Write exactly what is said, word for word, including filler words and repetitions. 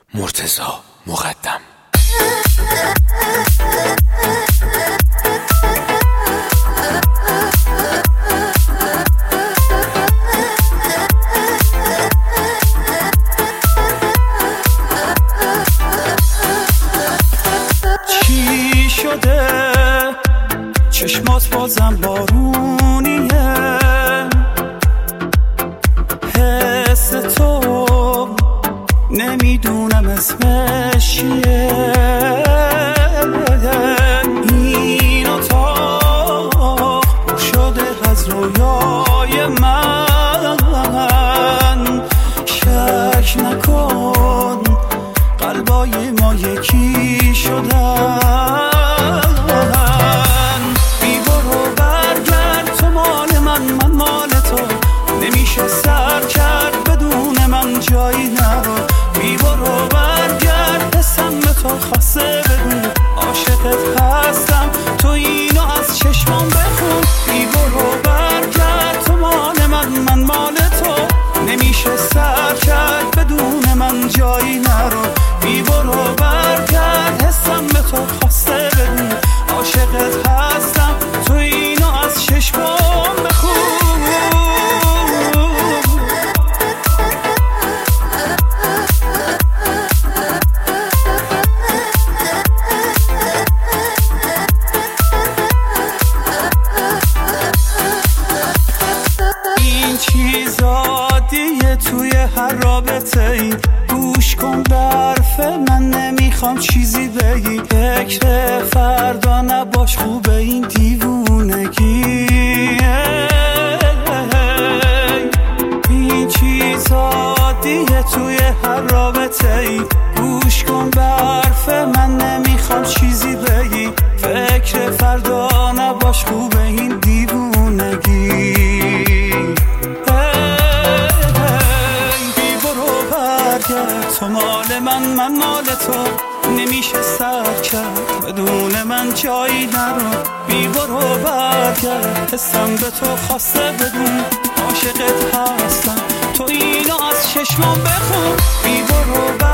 مرتضی مقدم. چی شده چشمات بازم بارونیه، حس تو نمیدونم اسمش چیه، این اتاق پر شده از رویای من، شک نکن قلبای ما یکی شدن، بی برو برگرد تو مال من من مال تو، نمیشه سر کرد بدون من جایی نرو، بی برو برگرد حسم به تو خواسته بدون، عاشقت هستم تو اینو از چشمام بخون، بی برو برگرد تو مال من من مال تو، نمیشه سر کرد بدون من جایی نرو، بی برو برگرد حسم به تو خواسته بدون، عاشقت هستم تو اینو از چشمام بخون. این چیزا دیگه توی هر رابطه ای، گوش کن برف من نمیخوام چیزی بگی، فکر فردا نباش خوبه این دیوونگی، این چیزا دیگه توی هر رابطه ای، گوش کن برف من نمیخوام چیزی بگی، فکر فردا نباش خوبه این دیوونگی، تو مال من من مال تو، نمیشه سر کرد بدون من جایی نرو، بی برو برگرد حسم به تو خواسته بدون، عاشقت هستم تو اینو از چشمام بخون، بی برو برگرد